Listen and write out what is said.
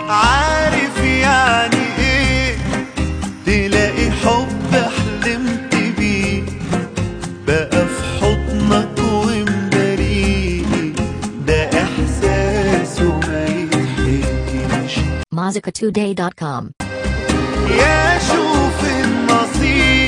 عارف يعني ايه تلاقي حب حلمت بيه بقى في حضنك ومداريه، ده احساسه ما يتحكيش. Mozzica2day.com. يا شوف النصيب